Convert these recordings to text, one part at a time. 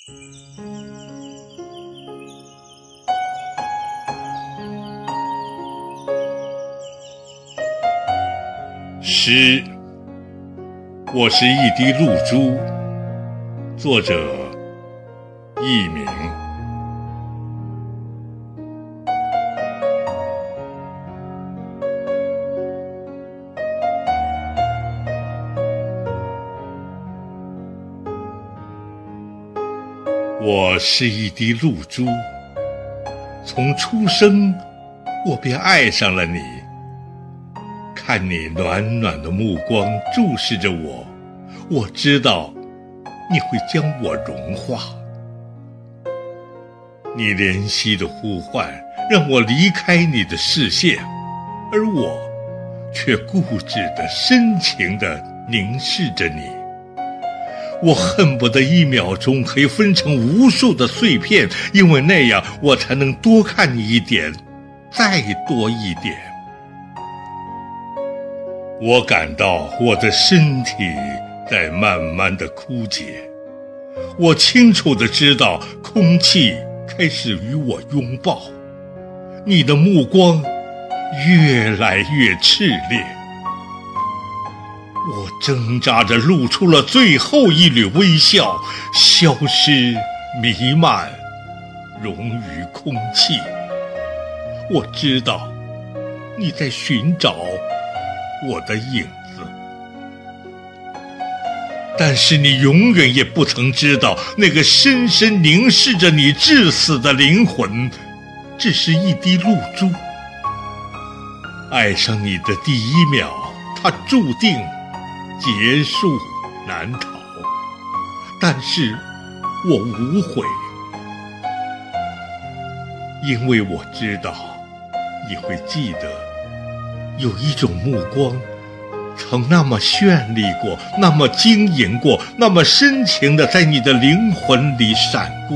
诗，我是一滴露珠，作者佚名。我是一滴露珠，从出生我便爱上了你。看你暖暖的目光注视着我，我知道你会将我融化。你怜惜的呼唤让我离开你的视线，而我却固执地深情地凝视着你。我恨不得1秒钟可以分成无数的碎片，因为那样我才能多看你一点，再多一点。我感到我的身体在慢慢地枯竭，我清楚地知道空气开始与我拥抱，你的目光越来越炽烈。我挣扎着露出了最后一缕微笑，消失弥漫，融于空气。我知道你在寻找我的影子，但是你永远也不曾知道，那个深深凝视着你至死的灵魂，只是一滴露珠。爱上你的第1秒，它注定结束难逃，但是我无悔，因为我知道你会记得，有一种目光曾那么绚丽过，那么晶莹过，那么深情地在你的灵魂里闪过。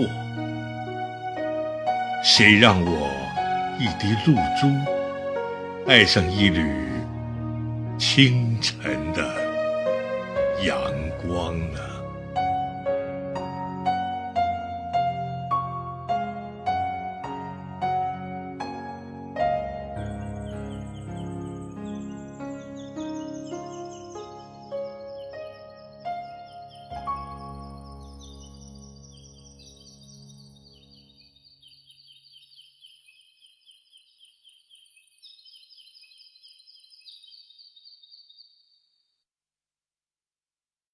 谁让我一滴露珠爱上一缕清晨的阳光呢？